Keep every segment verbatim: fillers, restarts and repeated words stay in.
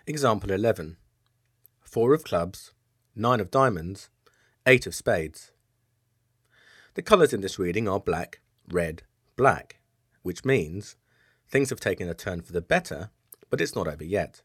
Example eleven. Four of clubs, nine of diamonds, eight of spades. The colours in this reading are black, red, black, which means things have taken a turn for the better, but it's not over yet.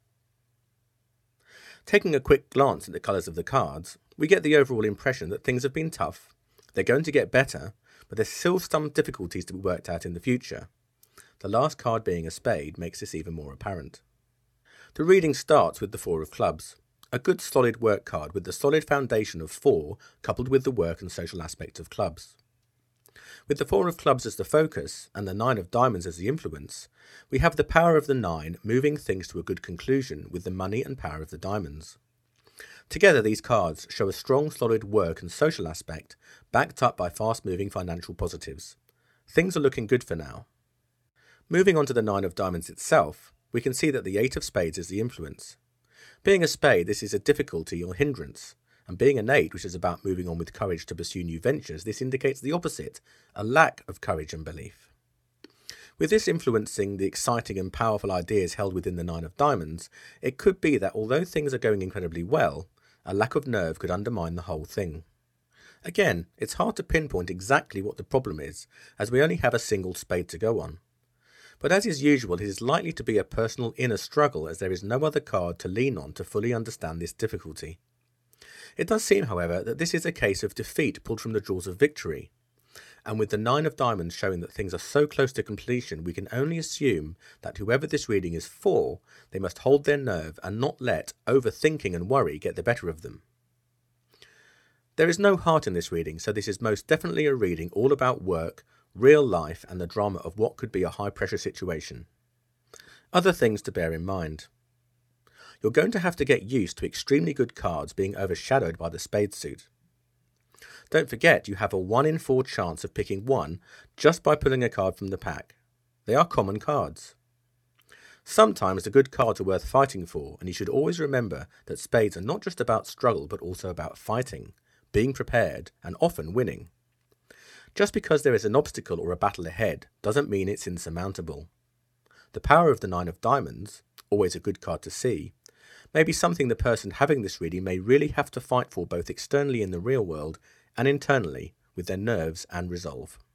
Taking a quick glance at the colours of the cards, we get the overall impression that things have been tough, they're going to get better, but there's still some difficulties to be worked out in the future. The last card being a spade makes this even more apparent. The reading starts with the Four of Clubs, a good solid work card with the solid foundation of four coupled with the work and social aspect of clubs. With the Four of Clubs as the focus and the Nine of Diamonds as the influence, we have the power of the Nine moving things to a good conclusion with the money and power of the diamonds. Together these cards show a strong solid work and social aspect backed up by fast-moving financial positives. Things are looking good for now. Moving on to the Nine of Diamonds itself, we can see that the Eight of Spades is the influence. Being a spade, this is a difficulty or hindrance, and being an eight, which is about moving on with courage to pursue new ventures, this indicates the opposite, a lack of courage and belief. With this influencing the exciting and powerful ideas held within the Nine of Diamonds, it could be that although things are going incredibly well, a lack of nerve could undermine the whole thing. Again, it's hard to pinpoint exactly what the problem is, as we only have a single spade to go on. But as is usual, it is likely to be a personal inner struggle, as there is no other card to lean on to fully understand this difficulty. It does seem, however, that this is a case of defeat pulled from the jaws of victory, and with the Nine of Diamonds showing that things are so close to completion, we can only assume that whoever this reading is for, they must hold their nerve and not let overthinking and worry get the better of them. There is no heart in this reading, so this is most definitely a reading all about work, real life and the drama of what could be a high-pressure situation. Other things to bear in mind. You're going to have to get used to extremely good cards being overshadowed by the spade suit. Don't forget you have a one in four chance of picking one just by pulling a card from the pack. They are common cards. Sometimes the good cards are worth fighting for, and you should always remember that spades are not just about struggle but also about fighting, being prepared and often winning. Just because there is an obstacle or a battle ahead doesn't mean it's insurmountable. The power of the Nine of Diamonds, always a good card to see, may be something the person having this reading may really have to fight for both externally in the real world and internally with their nerves and resolve.